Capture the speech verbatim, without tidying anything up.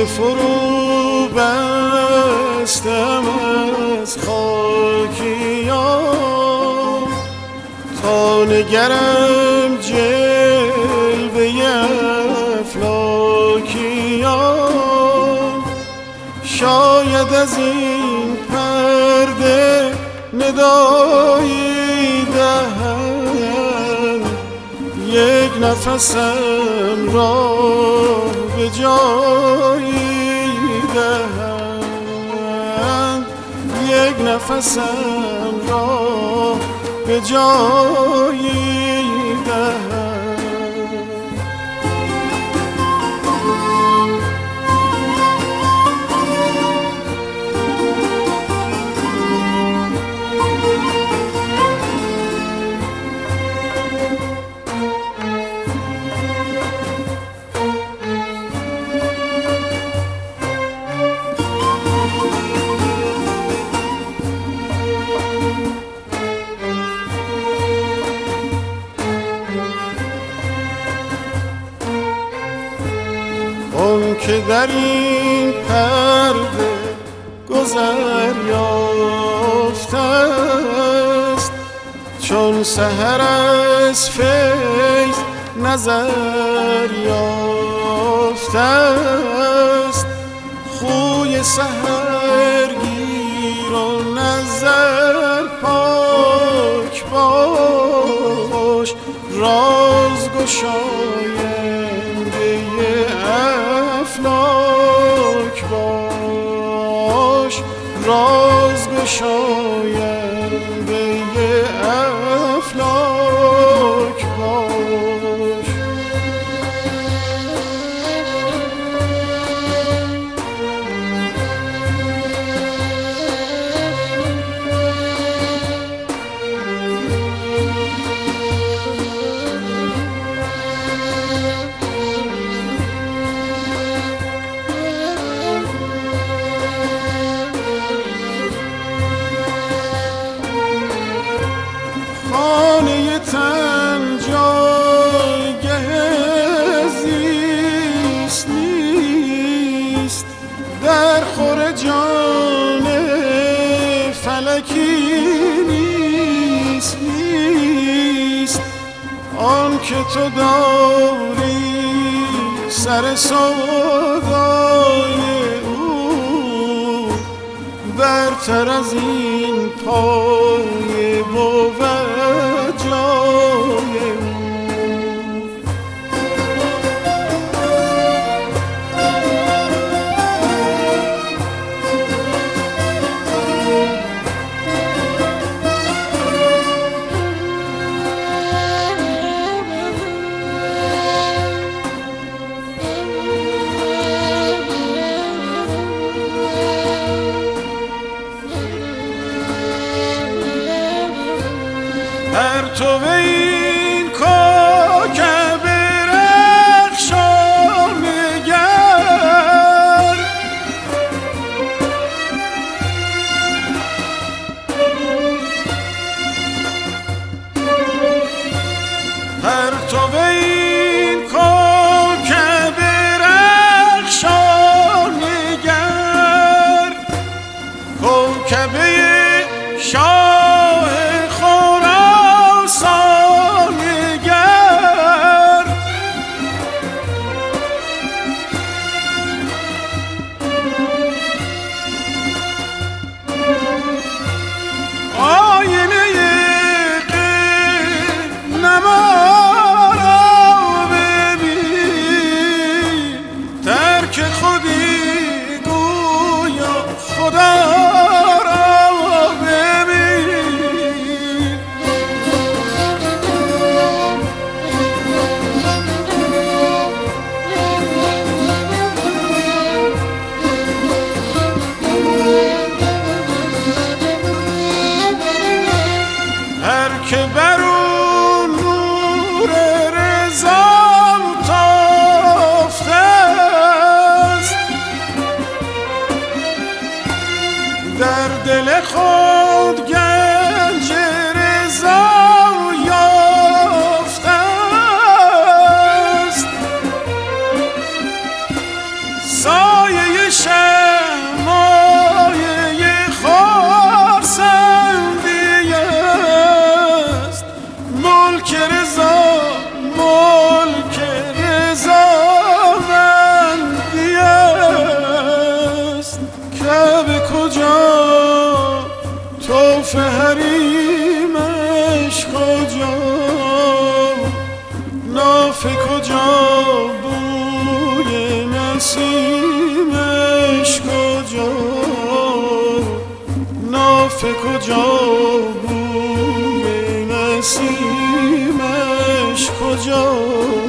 فرو بستم از خاکیان تا نگرم جلوه افلاکیان. شاید از این پرده ندایی دهند یک نفسم را به جایی دهند، یک نفسم را به جایی دهند. اون که در این پرده گذر یافته است، چون سحر از فیض نظر یافته است. خوی سحرگیر و نظر پاک باش، راز گشاینده افلاک باش، راز گشاینده افلاک باش. خانه تن جایگه زیست نیست، در خور جان فلکی نیست نیست. آن که تو داری سر سودای او، برتر از این پای بود جای او. پرتو این کوکب رخشان نگر، پرتو این کوکب رخشان نگر، کوکب شاه خراسان کجا ناف کجا بوی نسیمش کجا ناف کجا بوی نسیمش کجا